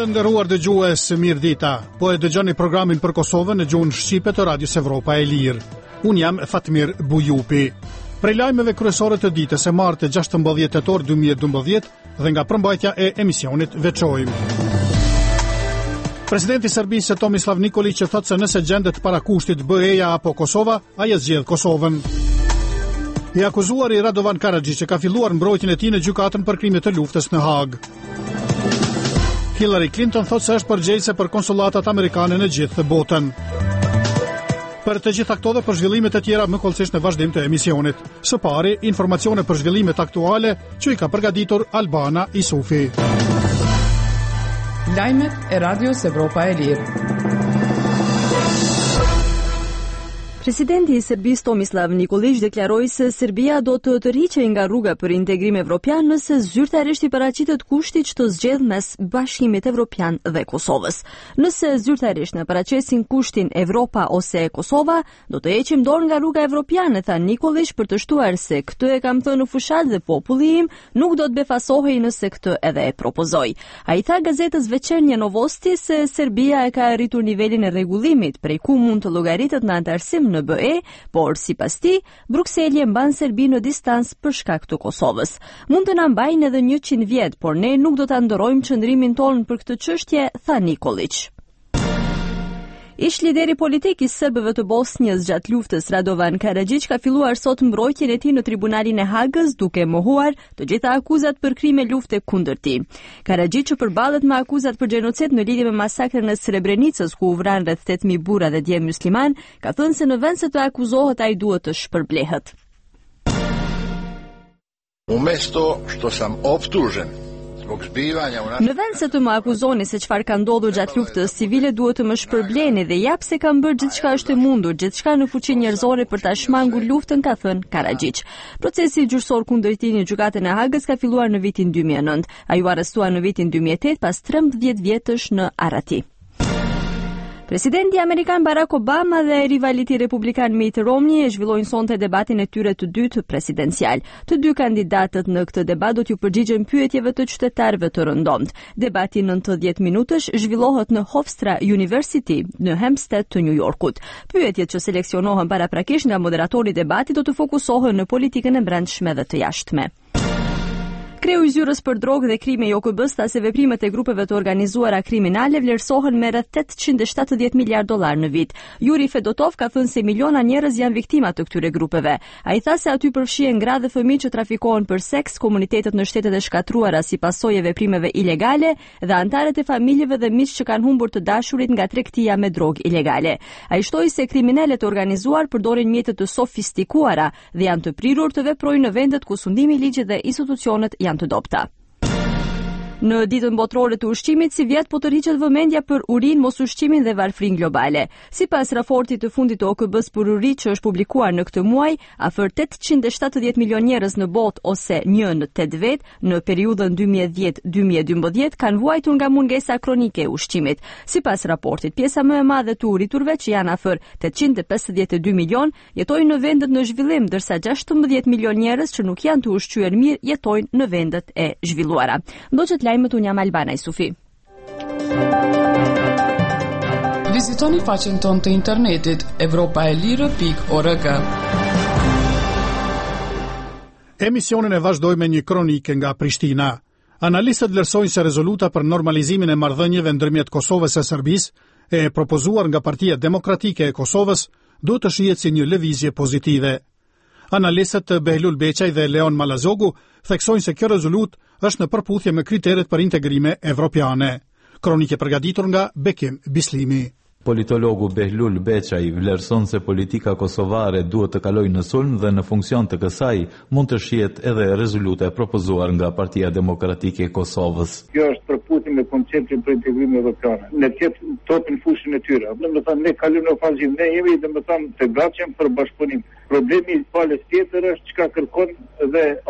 Të nderuar dëgjues, mirë dita. Po e dëgjoni programin për Kosovën në gjuhën shqipe të Radios Evropa e Lirë. Unë jam Fatmir Bujupi. Prej lajmeve kryesore të ditës së martë 16 tetor 2012 dhe nga përmbajtja e emisionit veçojmë. Presidenti i Serbisë Tomislav Nikolić thotë se nëse gjendet para kushtit BE-ja apo Kosova, ai e zgjedh Kosovën. I akuzuari Radovan Karadžić ka filluar mbrojtjen e tij në gjykatën për krime të luftës në Hag. Hillary Clinton thotë se është përgjegjëse për konsulatat amerikane në gjithë botën. Për të gjitha këto dhe për zhvillimet e tjera më kollësisht në vazhdim të emisionit. Së pari, informacione për zhvillimet aktuale që i ka përgatitur Albana Isufi. Lajmet e Radios Evropa e Lirë. Presidenti i Serbisë Tomislav Nikolić deklaroi se Serbia do të tërhiqej nga rruga për integrim evropian nëse zyrtarisht i paraqitet kushti që të zgjedh mes Bashkimit Evropian dhe Kosovës. Nëse zyrtarisht na paraqesin kushtin Evropa ose Kosova, do të heqim dorë nga rruga evropiane, tha Nikolić, për të shtuar se këtë e kam thënë në fushat dhe populli im nuk do të befasohej nëse këtë edhe e propozoj. Ai tha gazetës Večernje Novosti se Serbia e ka arritur nivelin e rregullimit prej ku mund të llogaritet në antarësim në BE, por sipas tij, Brukseli e mban Serbinë në distancë për shkak të Kosovës. Mund të na mbajnë edhe 100 vjet, por ne nuk do ta ndrojmë qëndrimin tonë për këtë çështje, tha Nikolić. Ish lideri politik i serbëve të Bosnjës gjatë luftës Radovan Karadžić ka filluar sot mbrojtjen e tij në tribunalin e Hagës duke mohuar të gjitha akuzat për krime lufte kundër tij. Karadžić që përballet me akuzat për gjenocid në lidhje me masakrën e Srebrenicës ku u vran rreth 8000 burra dhe djem musliman, ka thënë se në vend se të akuzohet ai duhet të shpërblehet. Umesto što sam optužen Në vend se të më akuzoni se çfarë ka ndodhur gjatë luftës civile, duhet të më shpërbleni dhe jap se kam bërë gjithçka është e mundur, gjithçka në fuqi njerëzore për ta shmangur luftën, ka thënë Karadžić. Procesi gjyqësor kundër tij në gjykatën e Hagës ka filluar në vitin 2009. Ai u arrestua në vitin 2008 pas 13 vjetësh në Arati. Presidenti amerikan Barack Obama dhe rivali i tij republikan Mitt Romney e zhvillojnë sonte debatin e tyre të dytë presidencial. Të dy kandidatët në këtë debat do t'ju përgjigjen pyetjeve të qytetarëve të rëndomt. Debati 90 minutësh zhvillohet në Hofstra University në Hempstead të New Yorkut. Pyetjet që seleksionohen paraprakisht nga moderatori i debatit do të fokusohen në politikën e brendshme dhe të jashtme. Kreu i zyrës për drogë dhe krime JOKB-s tha se veprimet e grupeve të organizuara kriminale vlerësohen me rreth 870 miliard dollar në vit. Yuri Fedotov ka thënë se miliona njerëz janë viktima të këtyre grupeve. Ai tha se aty përfshihen gra dhe fëmijë që trafikohen për seks, komunitetet në shtetet e shkatruara si pasojë e veprimeve ilegale dhe anëtarët e familjeve dhe miq që kanë humbur të dashurit nga tregtia me drogë ilegale. Ai shtoi se kriminalët e organizuar përdorin mjete të sofistikuara dhe janë të prirur të veprojnë në vendet ku sundimi i ligjit dhe institucionet janë të dopta. Në ditën botërore të ushqimit, si vjet po tërhiqet vëmendja për urinë, mosushqimin dhe varfrinë globale. Sipas raportit të fundit të OKB-s për uri që është publikuar në këtë muaj, afër 870 milion njerëz në botë ose 1 në 8 vet në periudhën 2010-2012 kanë vuajtur nga mungesa kronike e ushqimit. Sipas raportit, pjesa më e madhe të uriturve, që janë afër 852 milion, jetojnë në vendet në zhvillim, ndërsa 16 milion njerëz që nuk janë të ushqyer mirë jetojnë në vendet e zhvilluara. Ndoqët lajmet, unë jam Albana Isufi. Vizitoni faqen tonë të internetit evropaelire.org. Emisionin e vazhdoj me një kronike nga Prishtina. Analistët vlerësojnë se rezoluta për normalizimin e marrëdhënieve ndërmjet Kosovës e Serbisë e propozuar nga Partia Demokratike e Kosovës duhet të shihet si një lëvizje pozitive. Analistët Behlul Beqaj dhe Leon Malazogu theksojnë se kjo rezolutë është në përputhje me kriteret për integrime evropiane. Kronike përgatitur nga Bekim Bislimi. Politologu Behlul Beqaj vlerëson se politika kosovare duhet të kalojë në sulm dhe në funksion të kësaj mund të shihet edhe rezoluta e propozuar nga Partia Demokratike e Kosovës. Kjo është përputhje me konceptin për integrim evropian. Ne topin fushën e tyre. Domethënë ne kalojmë në fazën, ne jemi domethënë të gatshëm për bashkëpunim. Problemi i palës tjetër është çka kërkon dhe është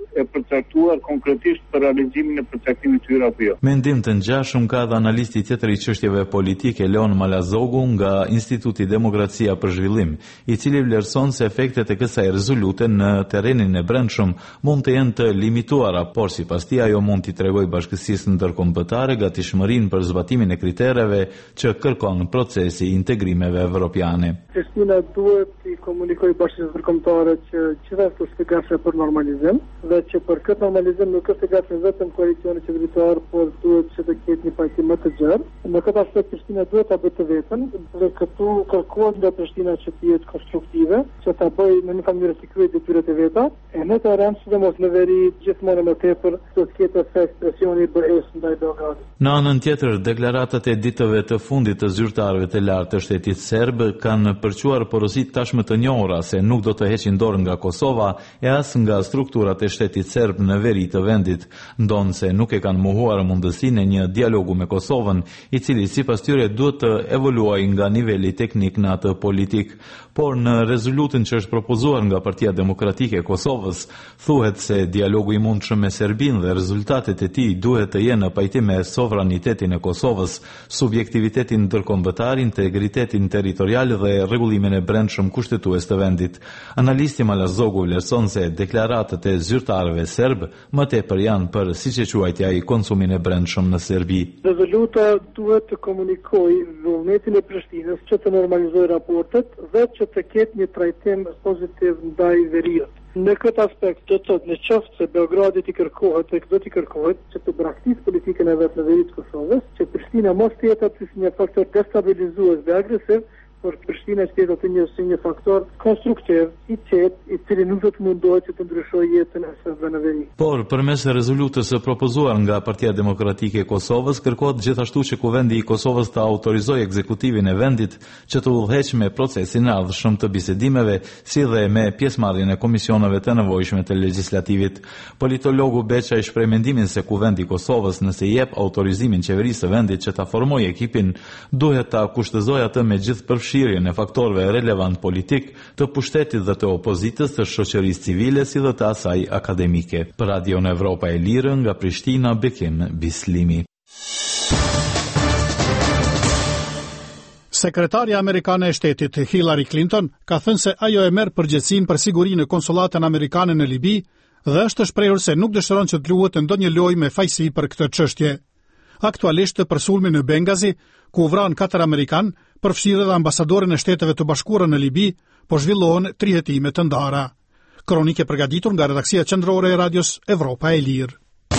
e përcaktuar konkretisht për realizimin e përcaktimit të tyre apo jo. Mendim të ngjashëm ka dhe analisti tjetër i çështjeve politike Leon Malazogu nga Instituti Demokracia për Zhvillim, i cili vlerëson se efektet e kësaj rezolute në terrenin e brendshëm mund të jenë të limituara, por sipas tij ajo mund t'i tregojë bashkësisë ndërkombëtare gatishmërinë për zbatimin e kritereve që kërkon procesi i integrimeve evropiane. Pristina duhet të komunikojë bashkësisë ndërkombëtare që gjithashtu është gatshme për normalizim dhe që për këtë normalizim nuk është gatshme vetëm koalicioni qeveritar, por duhet që të ketë një pajtim më të gjerë. Në këtë aspekt Prishtina duhet ta bëjë të vetën dhe këtu kërkohet nga Prishtina që të jetë konstruktive, që ta bëjë në një mënyrë të kryejë detyrat e veta, e në të rëndë sidomos në veri gjithmonë më tepër të ketë efekt presioni BE-s ndaj Beogradit. Në anën tjetër, deklaratat e ditëve të fundit të zyrtarëve të lartë të shtetit serb kanë përquar porosit tashmë të njohura se nuk do të heqin dorë nga Kosova e as nga strukturat e shtetit serb në veri të vendit, ndonë se nuk e kanë mohuar mundësinë e një dialogu me Kosovën, i cili sipas tyre duhet të evoluojë nga niveli teknik në atë politik. Por në rezolutën që është propozuar nga Partia Demokratike e Kosovës, thuhet se dialogu i mundshëm me Serbinë dhe rezultatet e tij duhet të jenë në pajtim me sovranitetin e Kosovës, subjektivitetin ndërkombëtar, integritetin territorial dhe rregullimin e brendshëm kushtetues të vendit. Analisti Malazogu vlerëson se deklaratat e zyrtarëve serb më tepër janë për, siç e quajti ai, konsumin e brendshëm në Serbi. Rezoluta duhet të komunikojë vullnetin e Prishtinës që të normalizojë raportet dhe që të ketë një trajtim pozitiv ndaj veriut. Në këtë aspekt do të thotë në qoftë se Beogradit i kërkohet e do t'i kërkohet që të braktisë politikën e vetë në veri të Kosovës, që Prishtina mos të jetë aty si një faktor destabilizues dhe agresiv, por Prishtina që jetë aty si një faktor konstruktiv, i qetë, i cili nuk do të mundohet që të ndryshojë jetën e serbëve në veri. Por përmes rezolutës së propozuar nga Partia Demokratike e Kosovës, kërkohet gjithashtu që Kuvendi i Kosovës të autorizojë ekzekutivin e vendit që të udhëheqë me procesin e ardhshëm të bisedimeve, si dhe me pjesëmarrjen e komisioneve të nevojshme të legjislativit. Politologu Beçaj shpreh mendimin se Kuvendi i Kosovës, nëse jep autorizimin qeverisë së vendit që ta formojë ekipin, duhet ta kushtëzojë atë me gjithë përfshirjen e faktorëve relevant politik, të pushtetit dhe të opozitës, të shoqërisë civile si dhe të asaj akademike. Për Radio Evropa e Lirë, nga Prishtina, Bekim Bislimi. Sekretarja amerikane e shtetit Hillary Clinton ka thënë se ajo e merr përgjegjësinë për sigurinë në konsulatën amerikane në Libi dhe është shprehur se nuk dëshiron që të luhet ndonjë lojë me fajsi për këtë çështje. Aktualisht për sulmin në Bengazi, ku u vran 4 amerikan, përfshirë dhe ambasadorin e Shteteve të Bashkuara në Libi, po zhvillohen 3 hetime të ndara. Kronike përgatitur nga redaksia qendrore e Radios Evropa e Lirë.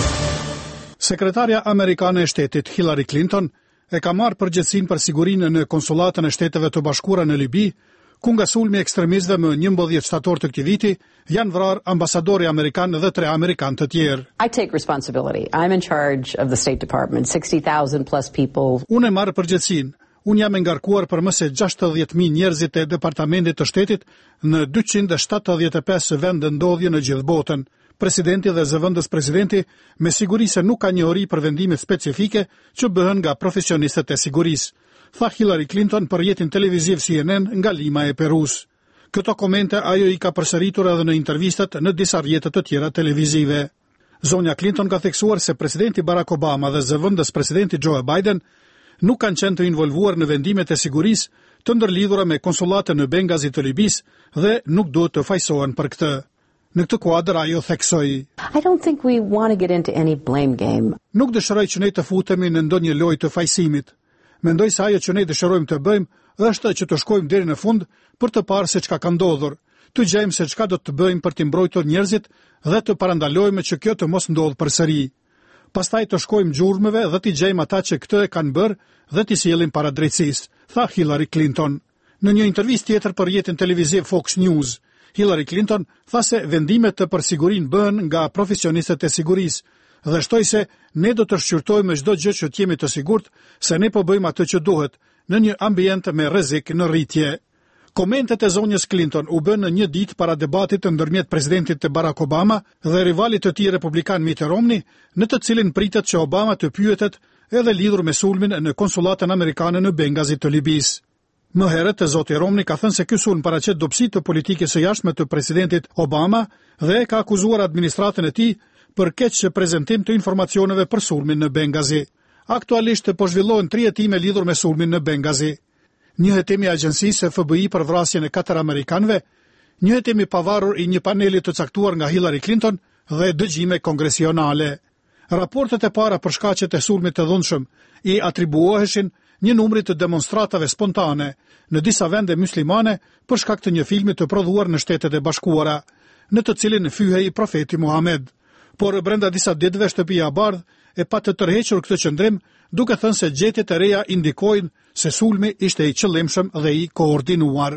Sekretarja amerikane e shtetit Hillary Clinton e ka marrë përgjegjësinë për sigurinë në konsulatën e Shteteve të Bashkuara në Libi, ku nga sulmi ekstremistëve më 11 shtator të këtij viti janë vrarë ambasadori amerikan dhe 3 amerikanë të tjerë. I take responsibility. I'm in charge of the State Department, 60,000 plus people. Unë e marr përgjegjësinë. Unë jam ngarkuar për më se 60.000 njerëzit e departamentit të shtetit në 275 vende ndodhje në gjithë botën. Presidenti dhe zëvendës presidenti me siguri se nuk ka njohuri për vendime specifike që bëhen nga profesionistët e sigurisë, tha Hillary Clinton për jetin televiziv CNN nga Lima e Perus. Këto komente ajo i ka përsëritur edhe në intervistat në disa rrjete të tjera televizive. Zonja Clinton ka theksuar se presidenti Barack Obama dhe zëvendës presidenti Joe Biden nuk kanë qenë të involvuar në vendimet e sigurisë të ndërlidhura me konsulatën në Bengazi të Libis dhe nuk duhet të fajsohen për këtë. Në këtë kuadër ajo theksoi: I don't think we want to get into any blame game. Nuk dëshiroj që ne të futemi në ndonjë lojë të fajsimit. Mendoj se ajo që ne dëshirojmë të bëjmë është që të shkojmë deri në fund për të parë se çka ka ndodhur, të gjejmë se çka do të bëjmë për të mbrojtur njerëzit dhe të parandalojmë që kjo të mos ndodhë përsëri. Pastaj të shkojmë gjurmëve dhe të gjejmë ata që këtë e kanë bërë dhe t'i sjellim para drejtësisë, tha Hillary Clinton. Në një intervistë tjetër për rrjetin televiziv Fox News, Hillary Clinton tha se vendimet të përsigurinë bëhen nga profesionistët e sigurisë dhe shtoi se ne do të shqyrtojmë çdo gjë që të jemi të sigurt se ne po bëjmë atë që duhet në një ambient me rrezik në rritje. Komentet e zonjës Clinton u bën në një ditë para debatit ndërmjet presidentit të Barack Obama dhe rivalit të tij republikan Mitt Romney, në të cilin pritet që Obama të pyetet edhe lidhur me sulmin në konsulatën amerikane në Bengazi të Libis. Më herët, zoti Romney ka thënë se ky sulm paraqet dobësi të politikës së jashtme të presidentit Obama dhe ka akuzuar administratën e tij për keq prezantim të informacioneve për sulmin në Bengazi. Aktualisht po zhvillohen 3 hetime lidhur me sulmin në Bengazi. Një hetim i agjencisë FBI për vrasjen e 4 amerikanëve, një hetim i pavarur i një paneli të caktuar nga Hillary Clinton dhe dëgjime kongresionale. Raportet e para për shkaqet e sulmit të dhunshëm i atribuoheshin një numri të demonstratave spontane në disa vende muslimane për shkak të një filmi të prodhuar në Shtetet e Bashkuara, në të cilin fyhej profeti Muhammed. Por brenda disa ditëve shtëpia e Bardhë e pa të tërhequr këtë qendrim, duke thënë se gjetjet e reja indikojnë se sulmi ishte i qëllimshëm dhe i koordinuar.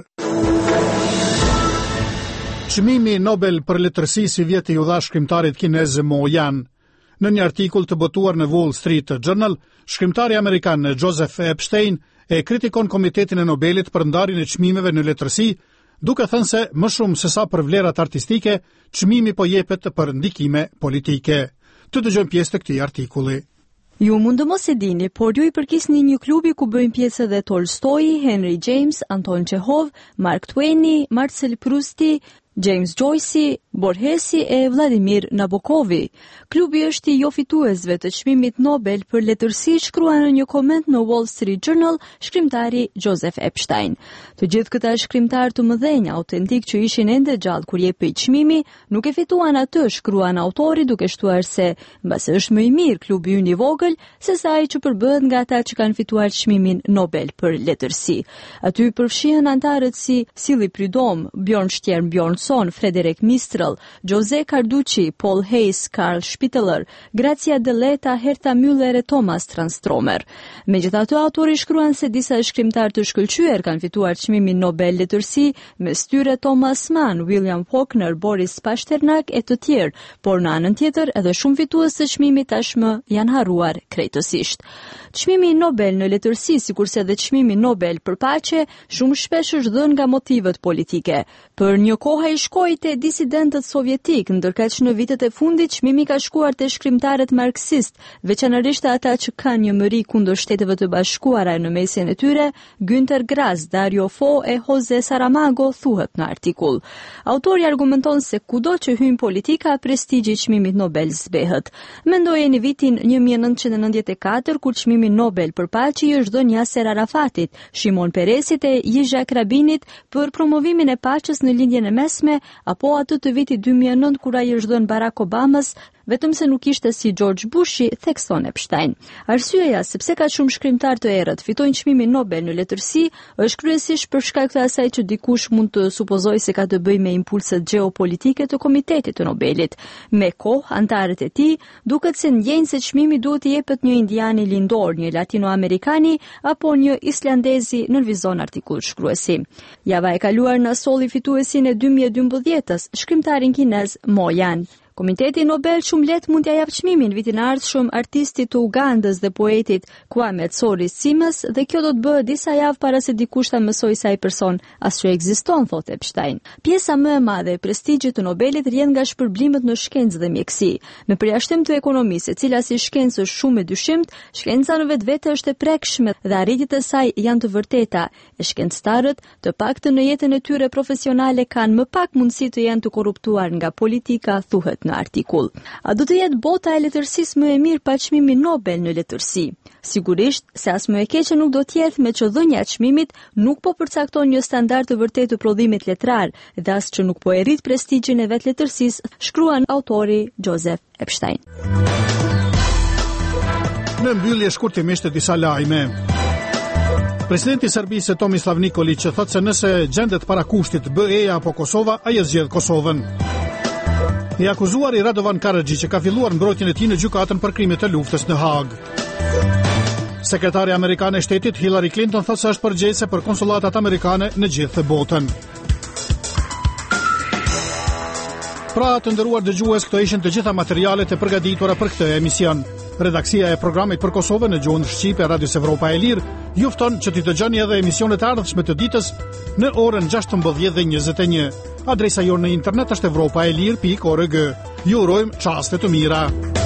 Çmimi Nobel për letërsi si vjeti u dha shkrimtarit kinez Mo Yan. Në një artikull të botuar në Wall Street Journal, shkrimtari amerikan Joseph Epstein e kritikon Komitetin e Nobelit për ndarjen e çmimeve në letërsi, duke thënë se më shumë se sa për vlerat artistike, çmimi po jepet për ndikime politike. Të dëgjojmë pjesë të këtij artikulli. Ju mund të mos e dini, por ju i përkisni një klubi ku bëjnë pjesë edhe Tolstoi, Henry James, Anton Chekhov, Mark Twaini, Marcel Prousti, James Joyce, Borgesi e Vladimir Nabokovi. Klubi është i jo fituesve të çmimit Nobel për letërsi, shkrua në një koment në Wall Street Journal shkrimtari Joseph Epstein. Të gjithë këta shkrimtar të mëdhenj autentik që ishin ende gjallë kur jepej çmimi, nuk e fituan atë, shkruan autori duke shtuar se mbase është më i mirë klubi ynë i vogël se sa ai që përbëhet nga ata që kanë fituar çmimin Nobel për letërsi. Aty përfshihen antarët si Silly Prudhomme, Bjorn Stjern Bjornson, Frederick Mistral, Jose Carducci, Paul Hayes, Carl Spitteler, Grazia Deleta, Herta Müller e Thomas Transtromer. Megjithatë, autori shkruan se disa shkrimtar të shkëlqyer kanë fituar çmimin Nobel letërsi, mes tyre Thomas Mann, William Faulkner, Boris Pasternak e të tjerë, por në anën tjetër edhe shumë fitues të çmimit tashmë janë harruar krejtësisht. Çmimi Nobel në letërsi, sikurse edhe çmimi Nobel për paqe, shumë shpesh është dhënë nga motivet politike. Për një kohë ai shkoi te disidentët sovjetik, ndërkaq në vitet e fundit çmimi ka shkuar te shkrimtarët marksist, veçanërisht ata që kanë një mëri kundër Shteteve të Bashkuara në mesin e tyre, Günter Grass, Dario Fo e Jose Saramago, thuhet në artikull. Autori argumenton se kudo që hyn politika, prestigji i çmimit Nobel zbehet. Mendojeni vitin 1994 kur çmimi Nobel për paqe i është dhënë Yasser Arafatit, Shimon Peresit e Yitzhak Rabinit për promovimin e paqes në lindjen e mesme, apo atë të vitit 2009 kur ai është dhënë Barack Obamas, vetëm se nuk ishte si George Bushi, thekson Epstein. Arsyeja sepse ka shumë shkrimtar të errët fitojnë çmimin Nobel në letërsi është kryesisht për shkak të asaj që dikush mund të supozojë se ka të bëjë me impulset gjeopolitike të Komitetit të Nobelit. Me kohë, antarët e tij duket se ndjejnë se çmimi duhet të jepet një indiani lindor, një latinoamerikani apo një islandezi, nënvizon artikull shkruesi. Java e kaluar na solli fituesin e 2012-s, shkrimtarin kinez Mo Yan. Komiteti Nobel shumë lehtë mund t'ia japë çmimin vitin e ardhshëm artistit të Ugandës dhe poetit Kwame Tsori-Simes, dhe kjo do të bëhet disa javë para se dikush ta mësojë se ai person asgjë ekziston, thot Epstein. Pjesa më e madhe e prestigjit të Nobelit rrjedh nga shpërblimet në shkencë dhe mjekësi. Në përjashtim të ekonomisë, e cila si shkencë është shumë e dyshimt, shkenca në vetvete është e prekshme dhe arritjet e saj janë të vërteta. E shkencëtarët, të paktën në jetën e tyre profesionale, kanë më pak mundësi të jenë të korruptuar nga politika, thuhet në artikull. A do të jetë bota e letërsisë më e mirë pa çmimin Nobel në letërsi? Sigurisht se as më e keqe nuk do të jetë me që dhënia e çmimit nuk po përcakton një standard të vërtetë të prodhimit letrar dhe as që nuk po e rrit prestigjin e vet letërsisë, shkruan autori Joseph Epstein. Në mbyllje shkurtimisht disa lajme. Presidenti i Serbisë Tomislav Nikolić thotë se nëse gjendet para kushtit BE-ja apo Kosova, ai e zgjedh Kosovën. I akuzuar i Radovan Karadži që ka filluar mbrojtjen e tij në gjykatën për krimet e luftës në Hag. Sekretari amerikan e shtetit Hillary Clinton thotë se është përgjegjëse për konsulatat amerikane në gjithë botën. Pra, të nderuar dëgjues, këto ishin të gjitha materialet e përgatitura për këtë emision. Redaksia e programit për Kosovën në gjuhën shqipe e Radios Evropa e Lirë ju fton që t'i dëgjoni edhe emisionet e ardhshme të ditës në orën 16:21. Adresa jonë në internet është evropaelir.org. Ju urojmë çaste të mira.